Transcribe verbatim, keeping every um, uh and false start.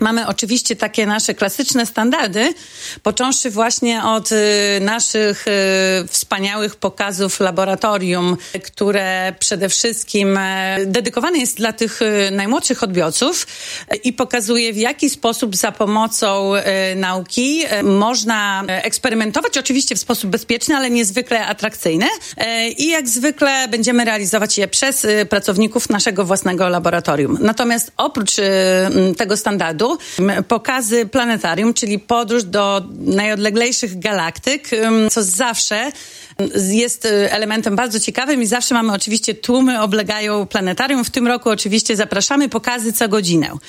Mamy oczywiście takie nasze klasyczne standardy, począwszy właśnie od y, naszych y, wspaniałych pokazów laboratorium, które przede wszystkim y, dedykowane jest dla tych y, najmłodszych odbiorców y, i pokazuje, w jaki sposób za pomocą y, nauki y, można eksperymentować, oczywiście w sposób bezpieczny, ale niezwykle atrakcyjny y, i jak zwykle będziemy realizować je przez y, pracowników naszego własnego laboratorium. Natomiast oprócz y, tego standardu pokazy planetarium, czyli podróż do najodleglejszych galaktyk, co zawsze jest elementem bardzo ciekawym i zawsze mamy oczywiście tłumy, oblegają planetarium. W tym roku oczywiście zapraszamy pokazy co godzinę.